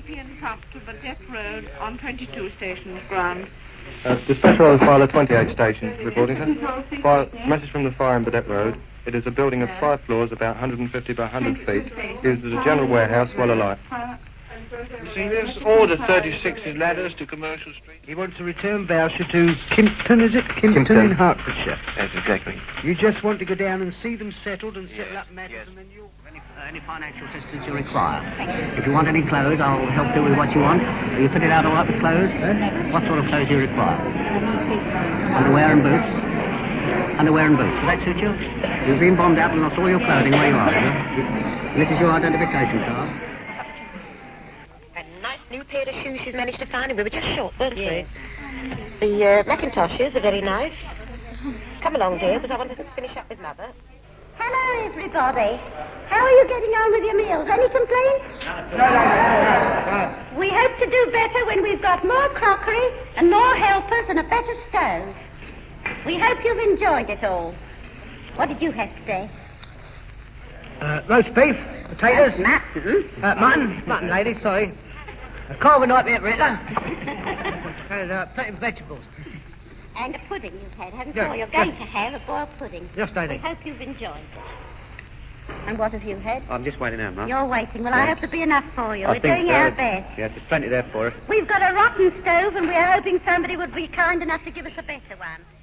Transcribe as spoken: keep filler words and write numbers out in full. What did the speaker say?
P and Cup to Badet Road on twenty-two stations ground. Uh, Dispatch Royal Filer twenty-eight station, reporting, sir. Fire, message from the fire in Badet Road. It is a building of five floors, about one hundred fifty by one hundred feet, used as a general warehouse while alight. You see this? Order thirty-six is ladders to Commercial Street. He wants a return voucher to Kimpton, is it? Kimpton, Kimpton. in Hertfordshire. Yes, exactly. You just want to go down and see them settled and settle Yes, up matters yes. and then you'll... Any, uh, any financial assistance you require. If you want any clothes, I'll help you with what you want. Are you fitted out all right with clothes? What sort of clothes do you require? Underwear and boots? Underwear and boots. Does that suit you? You've been bombed out and lost all your clothing where you are. Huh? This is your identification card. A nice new pair of shoes she's managed to find, and we were just short, weren't we? The uh, Macintosh shoes are very nice. Come along, dear, because I want to finish up with Mother. Hello, everybody. How are you getting on with your meals? Any complaints? No, no, no, We hope to do better when we've got more crockery and more helpers and a better stove. We hope you've enjoyed it all. What did you have today? Uh, roast beef, potatoes, Mutton. uh, mutton, mutton, lady, sorry. A carver nightmare ritter. And uh, plenty of vegetables. And a pudding you've had, haven't Yes, you? Or you're yes. going to have a boiled pudding. Yes, lady. We hope you've enjoyed it. And what have you had? I'm just waiting out, Mum. You're waiting. Well, I hope to be enough for you. I We're think doing so. our best. Yeah, there's plenty there for us. We've got a rotten stove, and we're hoping somebody would be kind enough to give us a better one.